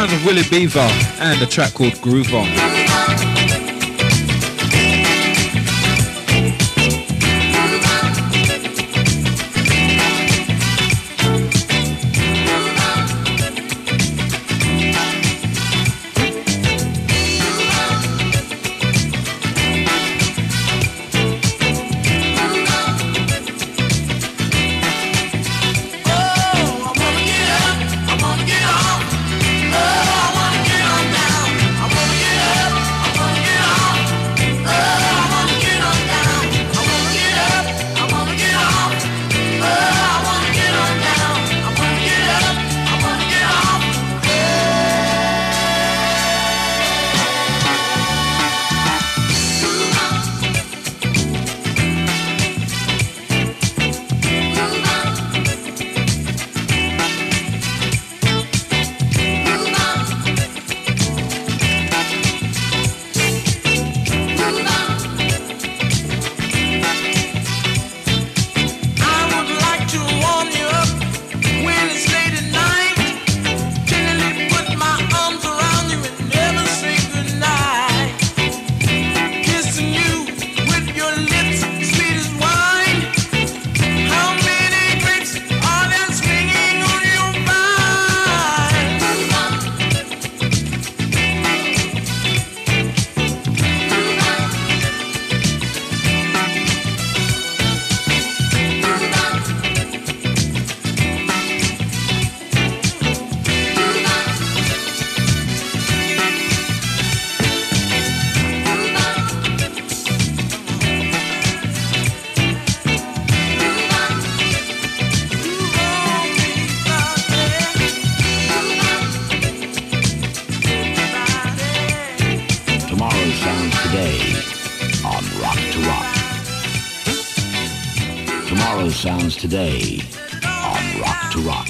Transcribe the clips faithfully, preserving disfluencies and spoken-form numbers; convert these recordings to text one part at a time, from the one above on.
sounds of Willie Beaver and a track called Groove On. Sounds today on Rock to Rock.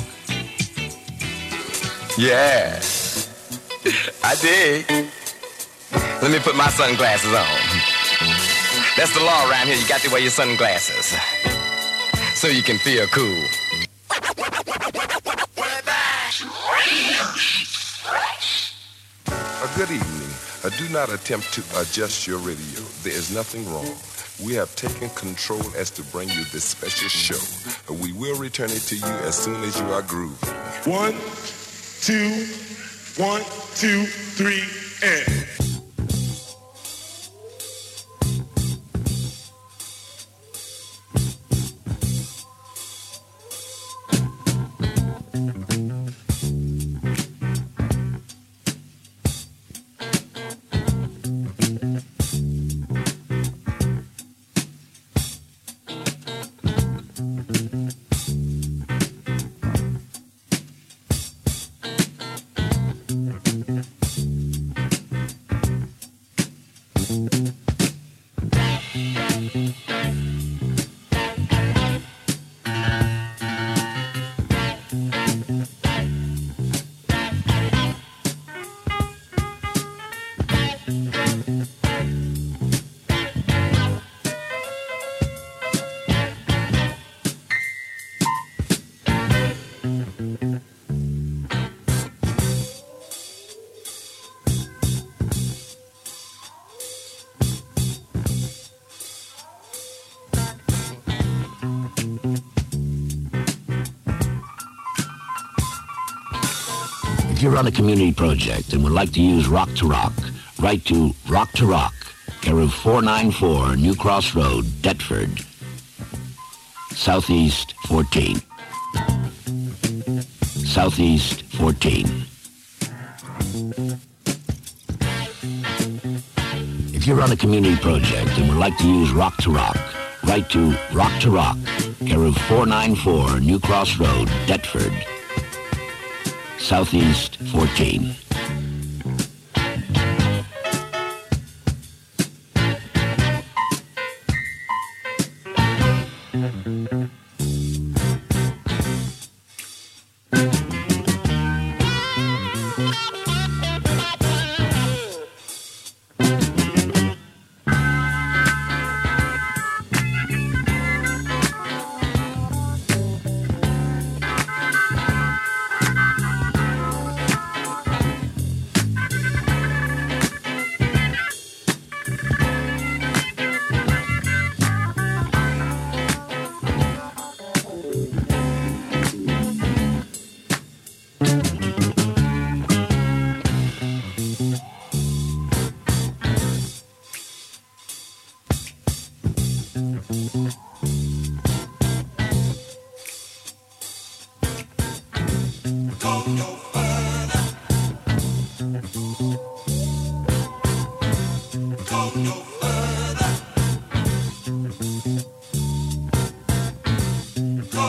Yeah, I dig. Let me put my sunglasses on. That's the law around here. You got to wear your sunglasses so you can feel cool. A good evening. Uh, do not attempt to adjust your radio. There is nothing wrong. We have taken control as to bring you this special show. We will return it to you as soon as you are grooving. One, two, one, two, three, and... If you run a community project and would like to use Rock to Rock, write to Rock to Rock, care of four nine four New Cross Road, Deptford, Southeast fourteen. Southeast fourteen. If you run a community project and would like to use Rock to Rock, write to Rock to Rock, care of four nine four New Cross Road, Deptford, Southeast fourteen.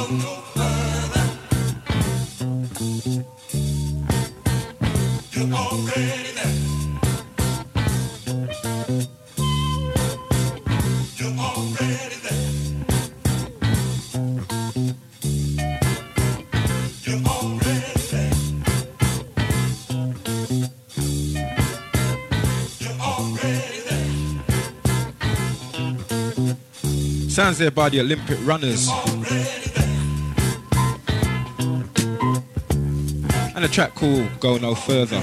Sounds there by the Olympic runners. And a track called Go No Further.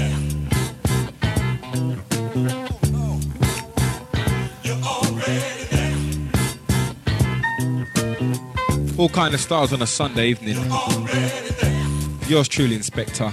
All kind of stars on a Sunday evening. Yours truly, Inspector.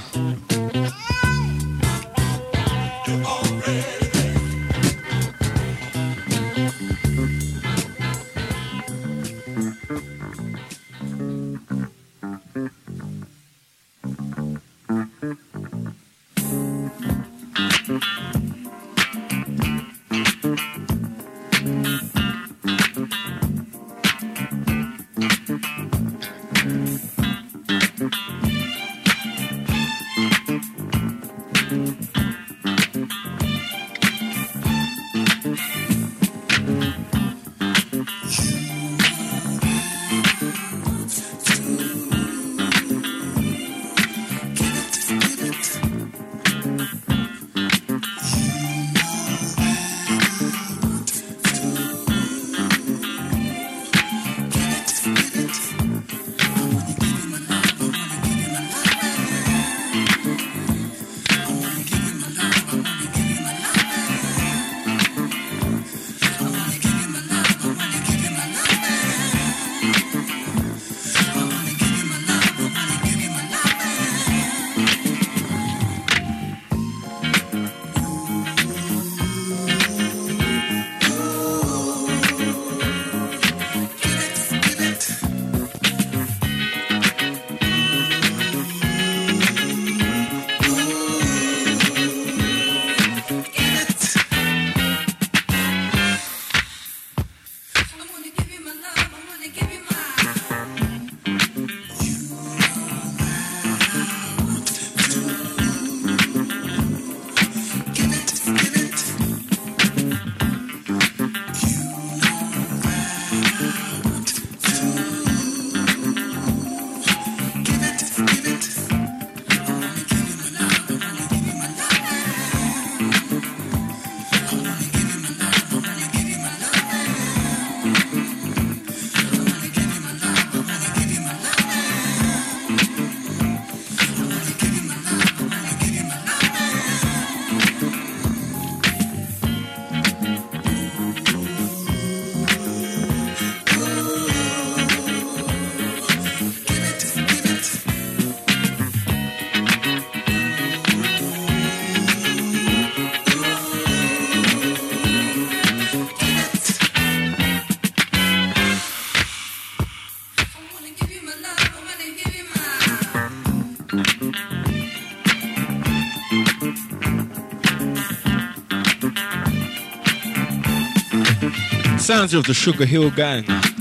Sounds of the Sugar Hill Gang.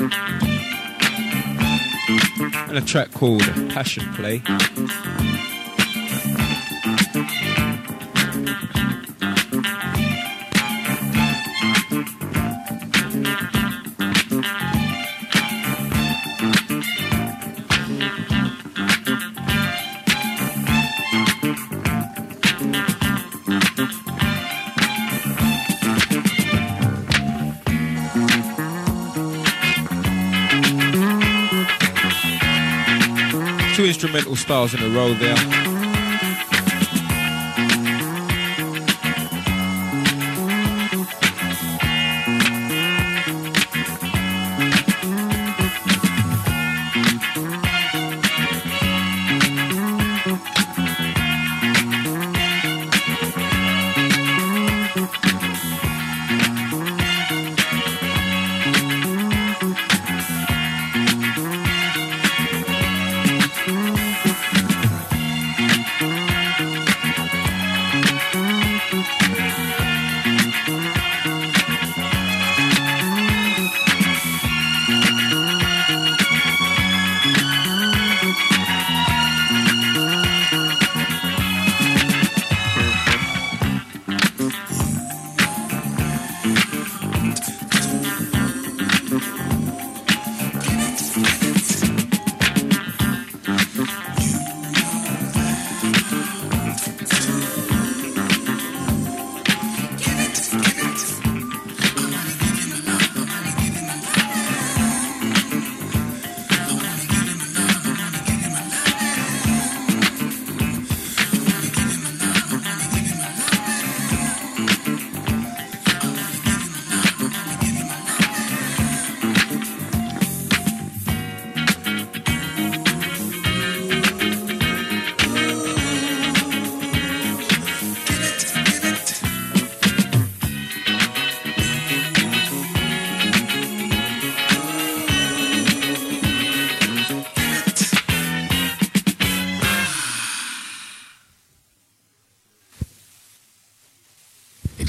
And a track called Passion Play. Two instrumental styles in a row there.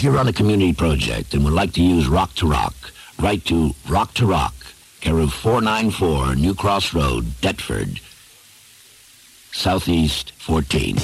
you run a community project and would like to use Rock to Rock, write to Rock to Rock, care of four nine four New Cross Road, Deptford, Southeast fourteen.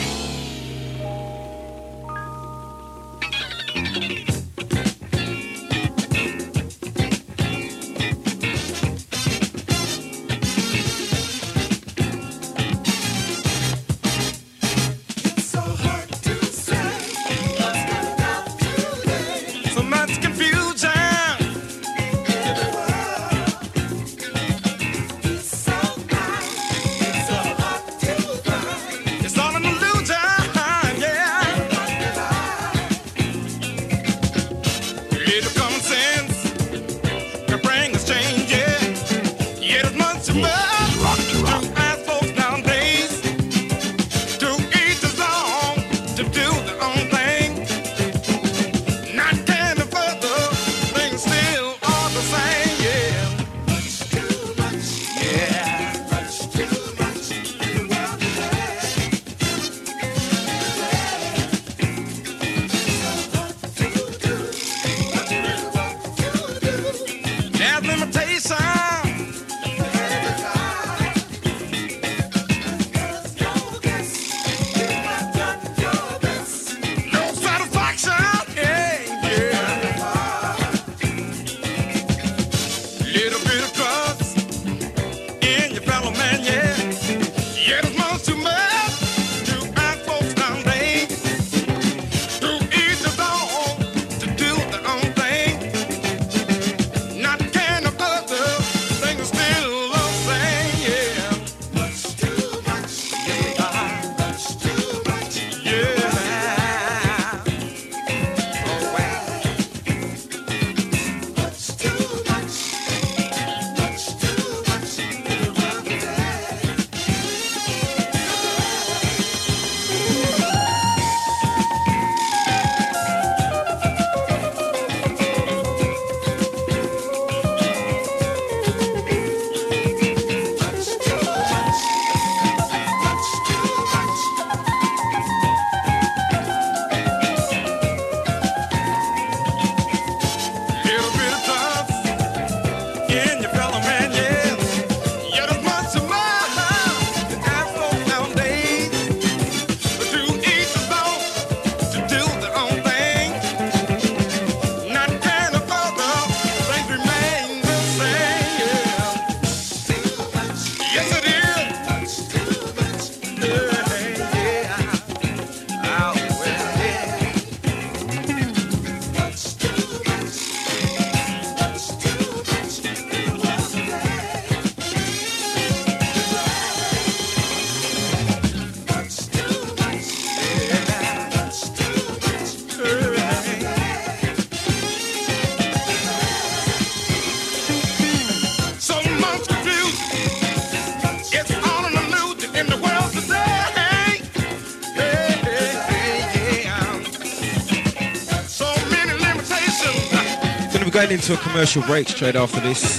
Going into a commercial break straight after this.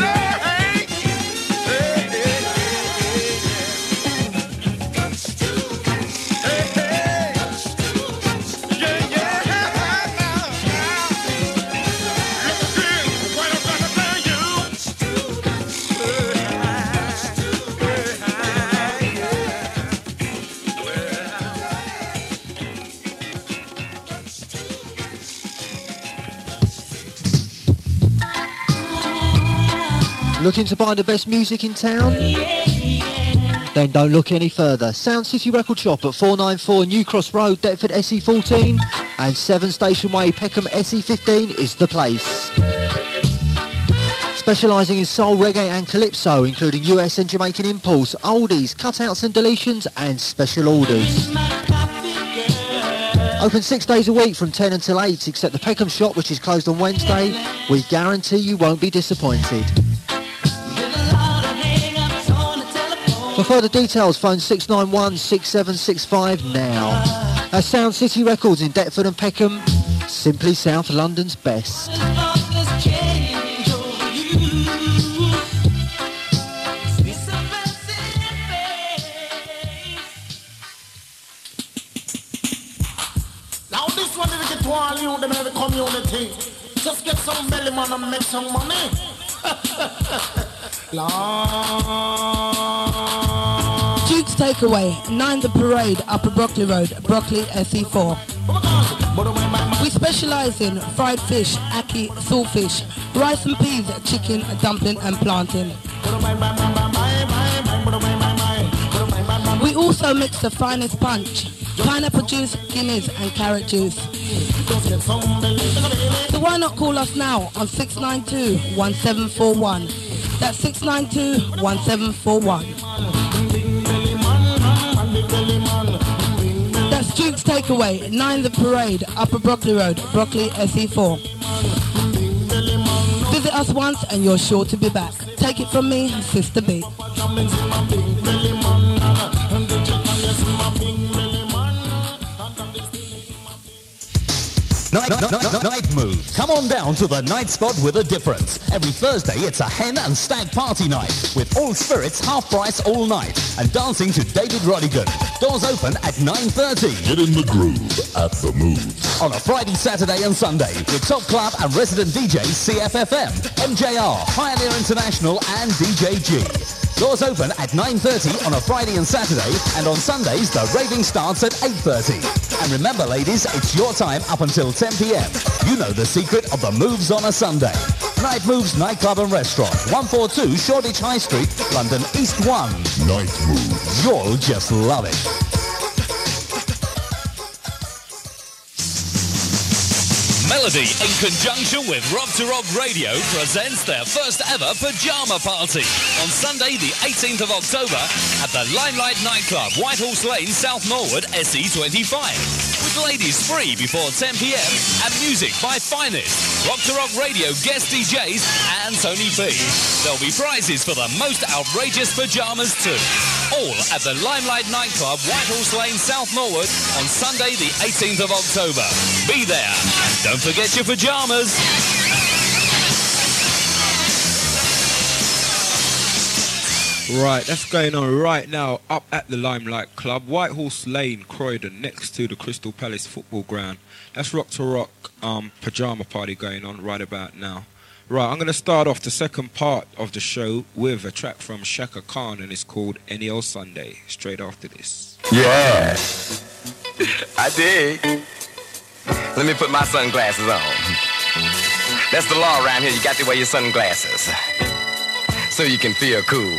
Looking to buy the best music in town? Then don't look any further. Sound City Record Shop at four nine four New Cross Road, Deptford S E fourteen and seven Station Way, Peckham S E fifteen is the place. Specialising in soul, reggae and calypso, including U S and Jamaican impulse, oldies, cutouts and deletions and special orders. Open six days a week from ten until eight, except the Peckham shop, which is closed on Wednesday. We guarantee you won't be disappointed. For further details, phone six nine one, six seven six five now. That's Sound City Records in Deptford and Peckham, simply South London's best. Now this one is to all you, them in the community. Just get some belly man and make some money. Duke's Takeaway, nine The Parade, Upper Brockley Road, Brockley S E four. We specialise in fried fish, ackee, saltfish, rice and peas, chicken, dumpling and plantain. We also mix the finest punch, pineapple juice, Guinness and carrot juice. So why not call us now on six nine two, one seven four one. That's six nine two, one seven four one. That's Duke's Takeaway, nine The Parade, Upper Brockley Road, Brockley S E four. Visit us once and you're sure to be back. Take it from me, Sister B. Night, night, night, night Move. Come on down to the night spot with a difference. Every Thursday it's a hen and stag party night with all spirits half price all night and dancing to David Rodigan. Doors open at nine thirty. Get in the groove at the Move. On a Friday, Saturday and Sunday with Top Club and resident D J C F F M, M J R, Pioneer International and D J G. Doors open at nine thirty on a Friday and Saturday, and on Sundays the raving starts at eight thirty. And remember ladies, it's your time up until ten p m. You know the secret of the moves on a Sunday. Night Moves Nightclub and Restaurant, one forty-two Shoreditch High Street, London East one. Night Moves. You'll just love it. Melody, in conjunction with Rock to Rock Radio, presents their first ever pyjama party on Sunday the eighteenth of October at the Limelight Nightclub, White Horse Lane, South Norwood, S E twenty-five. With ladies free before ten p m and music by Finest, Rock to Rock Radio guest D Js and Tony B. There'll be prizes for the most outrageous pyjamas too. All at the Limelight Nightclub, White Horse Lane, South Norwood on Sunday the eighteenth of October. Be there. Don't forget your pyjamas. Right, that's going on right now up at the Limelight Club, White Horse Lane, Croydon, next to the Crystal Palace football ground. That's Rock to Rock um, pyjama party going on right about now. Right, I'm going to start off the second part of the show with a track from Shaka Khan, and it's called Any Old Sunday, straight after this. Yeah, I dig. Let me put my sunglasses on. That's the law around here. You got to wear your sunglasses so you can feel cool.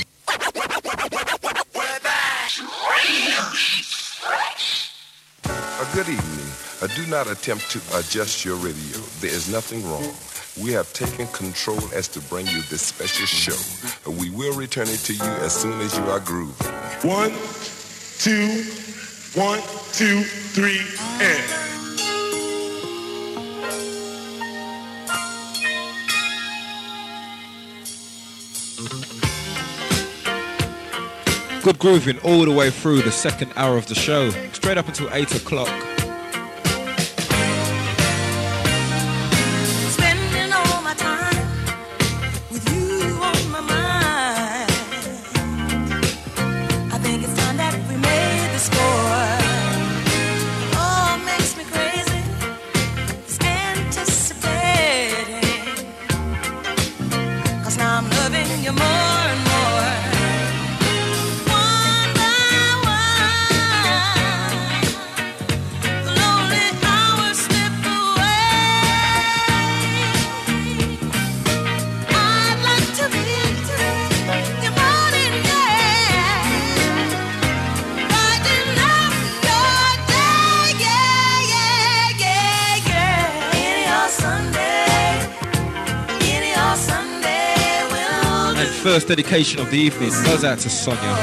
A good evening. Uh, do not attempt to adjust your radio. There is nothing wrong. We have taken control as to bring you this special show. Uh, we will return it to you as soon as you are grooving. One, two, one, two, three, and... Good grooving all the way through the second hour of the show, straight up until eight o'clock. Spending all my time with you on my mind. I think it's time that we made the score. Oh, it makes me crazy, it's anticipating. 'Cause now I'm loving you more and more. First dedication of the evening goes out to Sonia.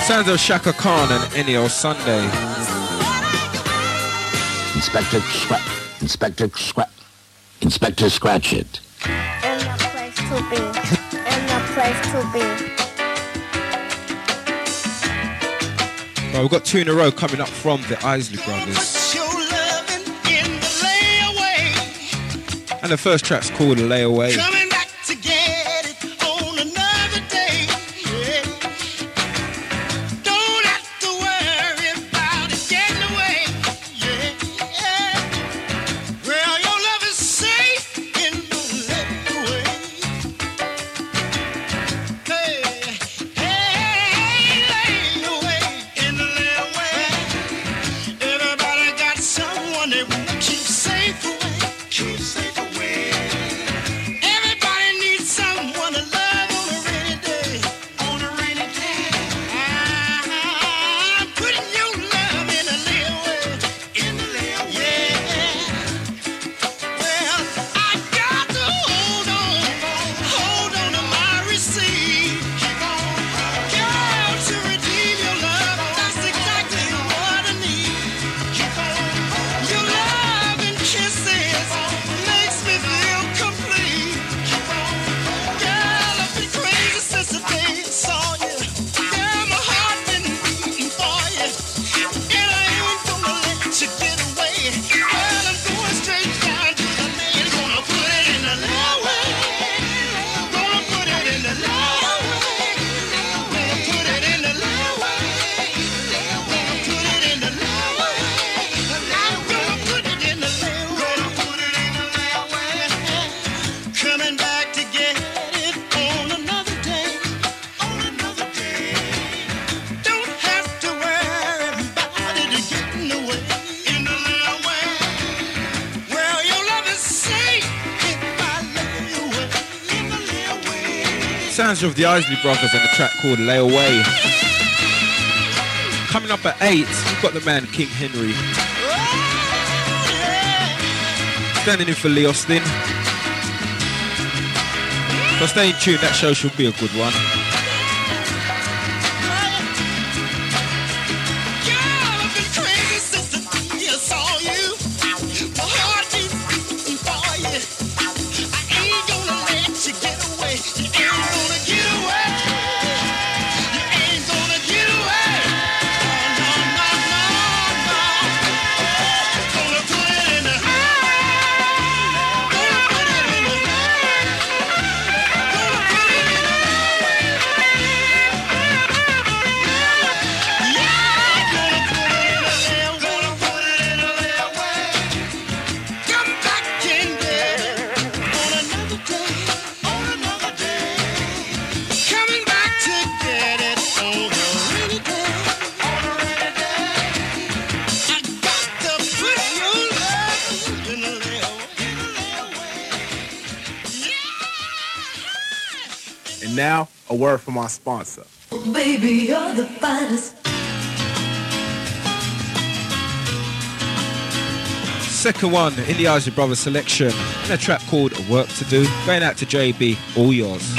Sounds of Shaka Khan and Ennio Sunday. Inspector Scratch. Inspector Scratch. Inspector Scratch It. In the place to be. In the place to be. Right, we've got two in a row coming up from the Isley Brothers. And the first track's called Layaway. Coming back to get it on another day. Yeah. Don't have to worry about it getting away. Yeah. Well, your love is safe in the layaway. Hey, hey, layaway in the layaway. Everybody got someone they want to keep safe away. Keep safe away. Everybody needs someone to love on a rainy day. On a rainy day. I'm putting your love in a layaway. In the layaway. Yeah. Well, I got to hold on. Hold on to my receipt. Girl, to redeem your love, that's exactly what I need. Your love and kisses makes me feel complete. Girl, I've been crazy since the day I saw you. Girl, my heart been beating for you. And I ain't gonna let you get away. Girl, I'm going straight down to the man. Gonna put it in the layaway. Gonna put it in the layaway. Gonna put it in the layaway. Gonna put it in the layaway. I'm gonna put it in the layaway. Gonna put it in the layaway. Coming back to get it on another day. On another day. Don't have to worry about it getting away. In the layaway. Well, your love is safe if I lay away. In the layaway. Sounds of the Isley Brothers and the track called Layaway. Coming up at eight, we've got the man King Henry. Standing in for Lee Austin. So stay in tune, that show should be a good one. Girl, I've been crazy since the day I saw you. My heart keeps beating for you. I ain't gonna let you get away. You ain't gonna get away. You ain't gonna get away. No, no, no, no, no. Gonna put it in the. Gonna put it in the. Gonna put it in the. Come back and get it on another day, on another day. Coming back to get it on a rainy day, on a rainy day. I got to put your love in the layaway. And now, a word from our sponsor. Baby, you're the finest. Second one in the Isley Brothers selection, and a track called Work to Do. Going out to J B, all yours.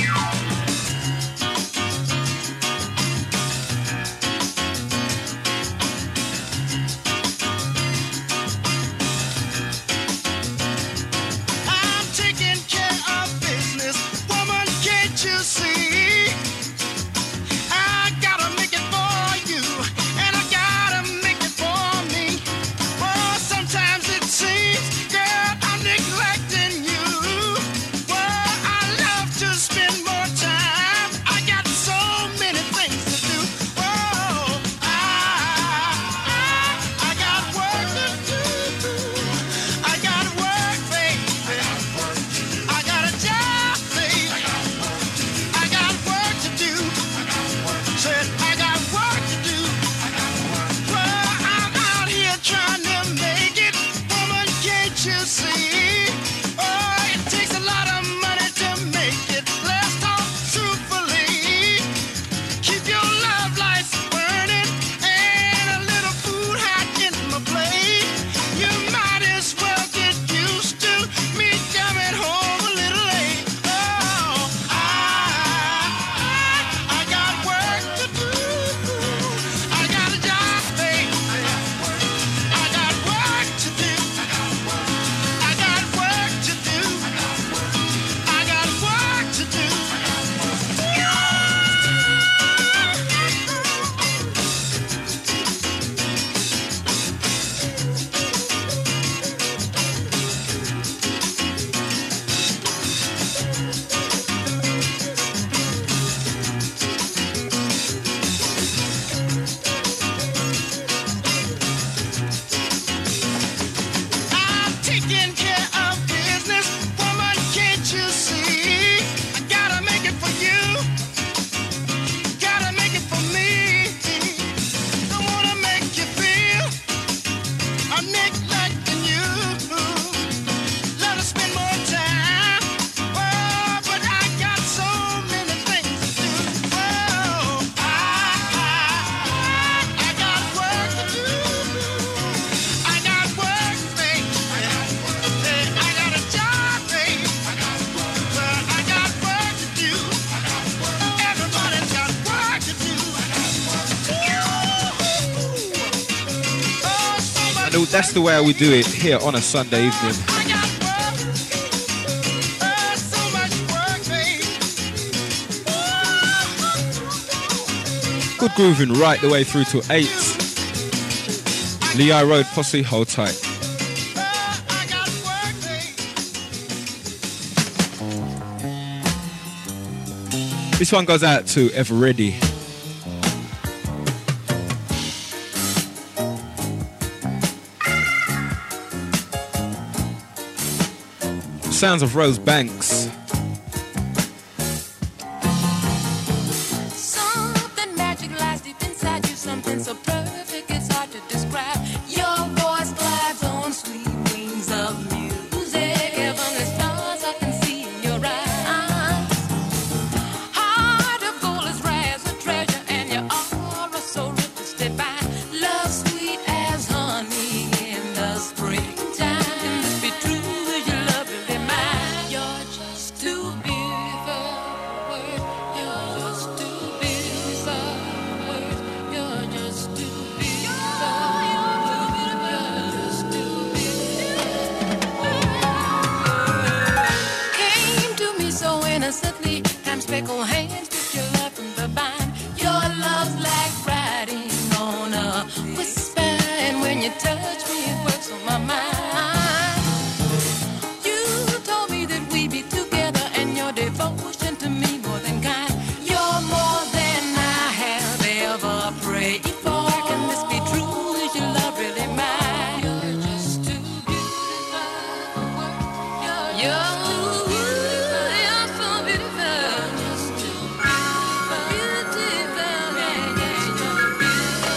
I'm taking care of business, woman, can't you see? I gotta make it for you, and I gotta make it for me. Oh, sometimes it seems, girl, I'm neglecting you. Well, I love to spend the, that's the way we do it here on a Sunday evening. Good grooving right the way through to eight. Lehigh Road Posse, hold tight. This one goes out to Ever Ready. Sounds of Rose Banks. Something magic lies deep inside you, something so perfect it's hard to describe. Your voice glides on sweet wings of music. Heavenly stars I can see in your eyes. Heart of gold is rare as a treasure, and your aura so rich it's divine. Love sweet as honey in the springtime. Can this be true? Is your love really mine? You're just too beautiful. You're just too beautiful. You're just too beautiful. You're just too beautiful. Came to me so innocently. Time speckled hands took your love from the vine. Your love's like riding on a whisper, and when you touch me, it works on my mind. You told me that we'd be together, and your devotion to me more than kind. You're more than I have ever prayed for. Can this be true? Is your love really mine? You're just too beautiful. You're, you're too beautiful. You're so beautiful. Just too beautiful. Beautiful. Yeah, yeah, you're beautiful.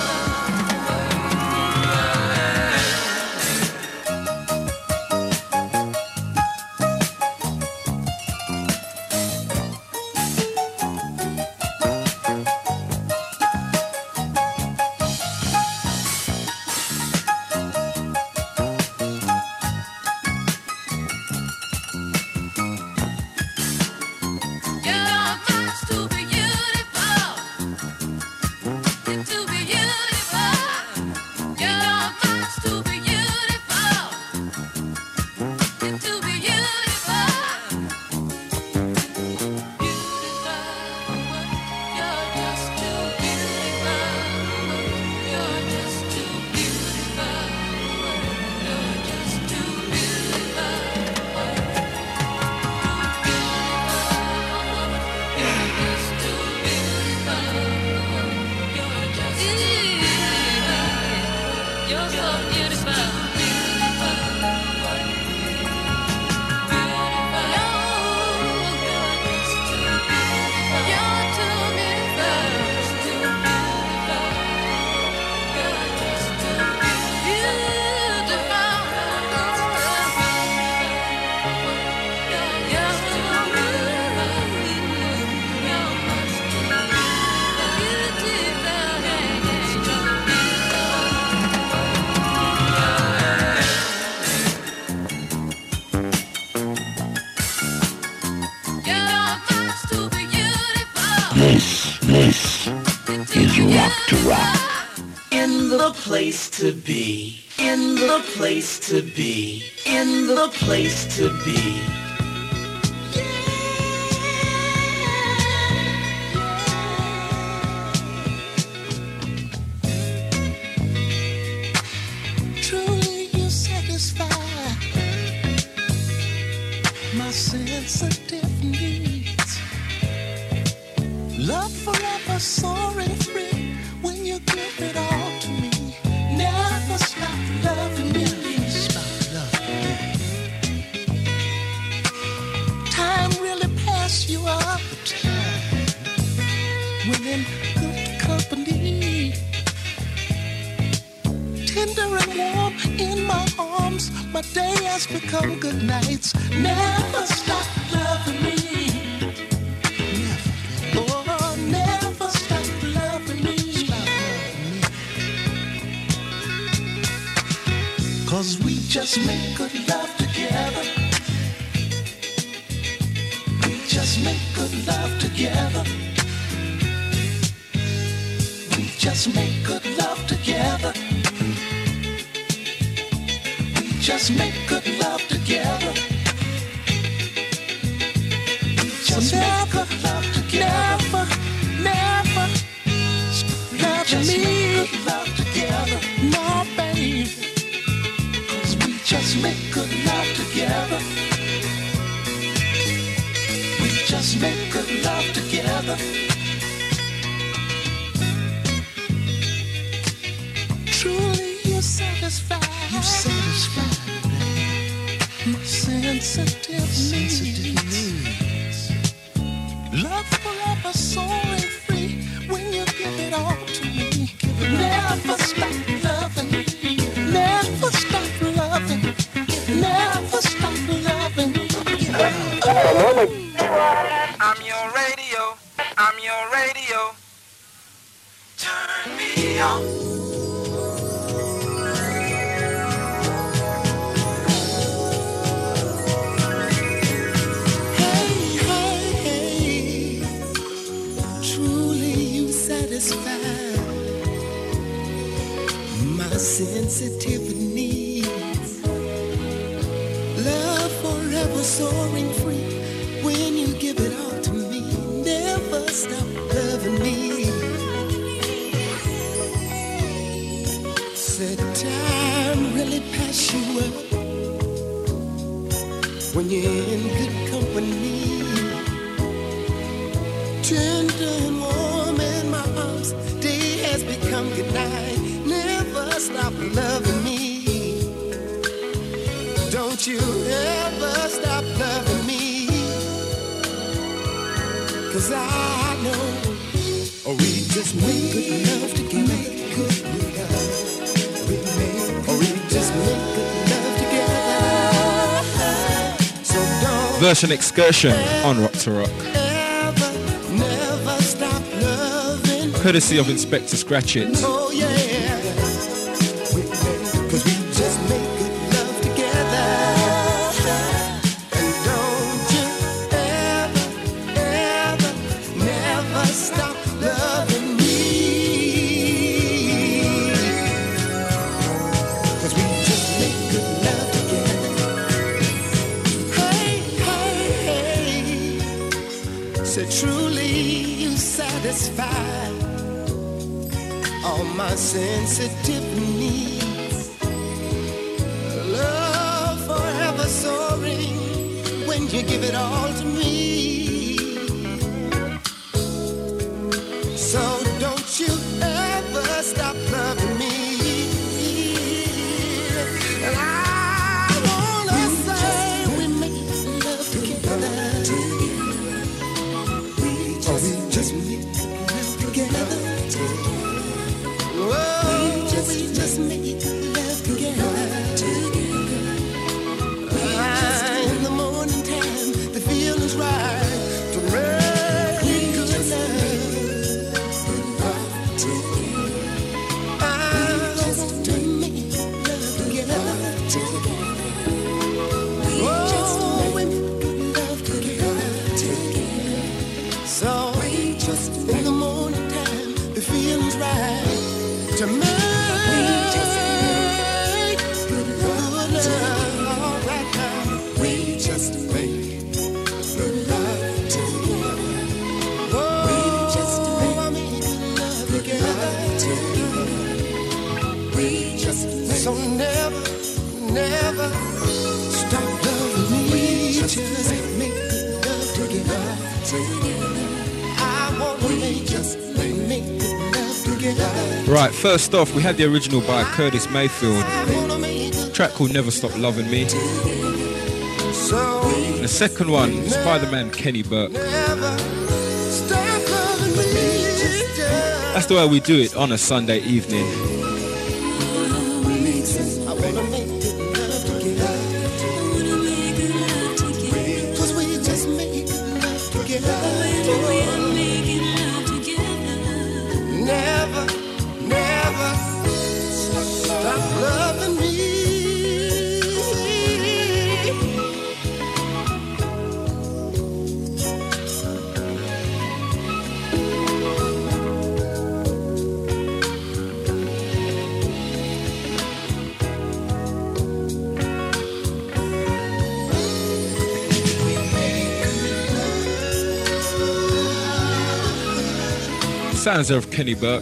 You're just too beautiful. You're too beautiful. You're just too beautiful. You're too beautiful. Beautiful. You're just too beautiful. You're just too beautiful. You're just too beautiful. You're so beautiful. This, this is Rock to Rock. In the place to be, in the place to be, in the place to be. Truly you satisfy my sensitive needs. Love forever soaring free when you give it all to me. Never stop loving me. Stop loving me. Time really pass you up. Time when in good company. Tender and warm in my arms. My day has become good nights. Never stop loving me. Oh, never stop loving me. Stop loving me. 'Cause we just make good love together. We just make good love together. We just make good love together. just make good love together. Just make good love together. Never, never love me. Good love together. No, baby. Cause we just make good love together. We just make good love together. Truly you satisfy. You satisfy my sensitive, sensitive needs. Love forever soaring free when you give it all to me. Never stop loving me. Never stop loving. Never stop loving. I'm your radio. I'm your radio. Turn me on. My sensitive needs. Love forever soaring free when you give it all to me. Never stop loving me. Said time really pass you up when you're in good company. Tender and warm in my arms, day has become good night. Never stop loving me. Don't you ever stop loving me. Cause I know, oh, we just make good love to get make good love. We make, oh, we just make good love together. So don't Version Excursion on Rock to Rock. Courtesy of Inspector Scratch It. Oh yeah, cause we just make good love together. And don't you ever, ever, never stop loving me. Cause we just make good love together. Hey, hey, hey. Said truly you satisfy all my sensitive needs. Love forever soaring when you give it all to me. So don't you ever stop loving me. And I wanna say we make love together. Oh, we just make love together. Whoa, we just make love together. Ah, in the morning time, the feeling's right to make good love. Ah, just to make love together. Oh, we make good love together. So just in the morning time, the feeling's right to make good love right now. We just make good love together. Oh, we just make love together. We just make. So never, never stop loving me. We just make good love together. I wanna make just make good love together. Right, first off, we had the original by Curtis Mayfield. A track called Never Stop Loving Me. And the second one is by the man Kenny Burke. That's the way we do it on a Sunday evening. Never, never stop loving me. Sounds of Kenny Burke.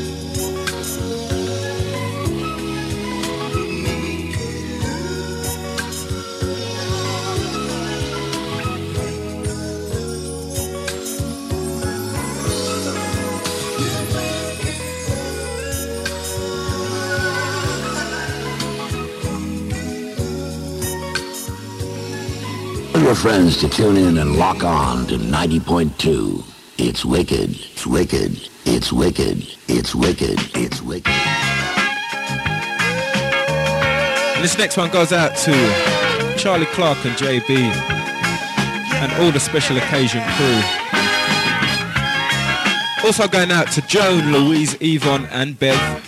Tell your friends to tune in and lock on to ninety point two. It's wicked, it's wicked, it's wicked, it's wicked, it's wicked. And this next one goes out to Charlie Clark and J B and all the special occasion crew. Also going out to Joan, Louise, Yvonne and Bev.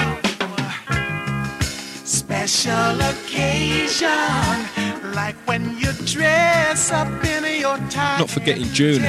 Special occasion, like when you dress up in your tie. Not forgetting June.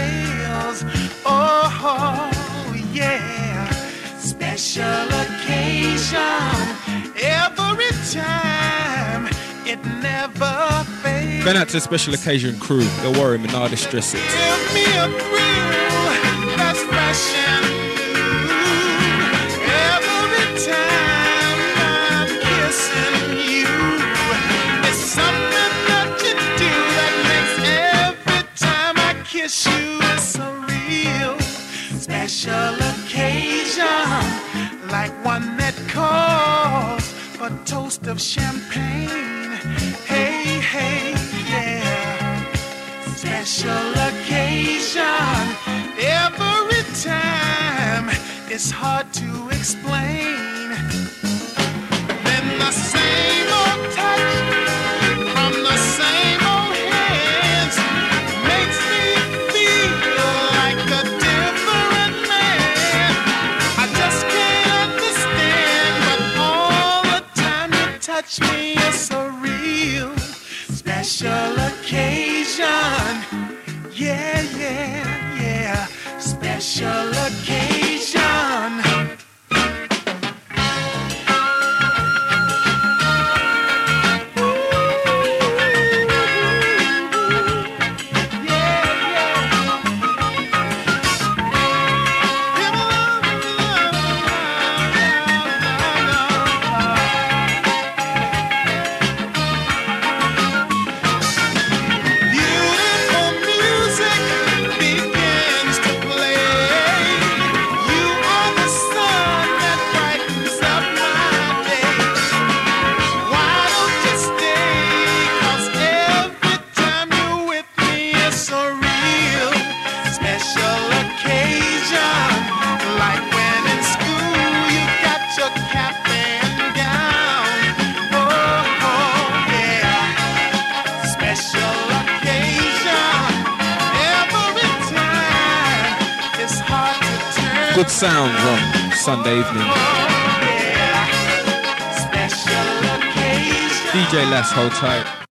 Oh, yeah. Special occasion, every time, it never fades. Going out to the special occasion crew. Don't worry, Menard Stress it. Give me a thrill that's fresh and new. Every time I'm kissing you, it's something that you do that makes every time I kiss you, it's a real special occasion, like one that calls for a toast of champagne. Hey, hey, yeah. Special occasion, every time it's hard to explain. Then the same old touch from the same old hands makes me feel like a different man. I just can't understand, but all the time you touch me, it's a real special occasion. Yeah, yeah, yeah. Special occasion. Good sounds on Sunday evening. D J Lass, hold tight.